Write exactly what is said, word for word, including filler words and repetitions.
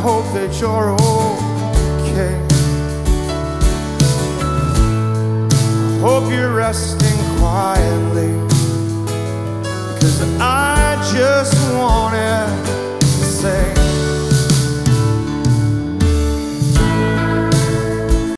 hope that you're okay. I hope you're resting quietly, 'cause I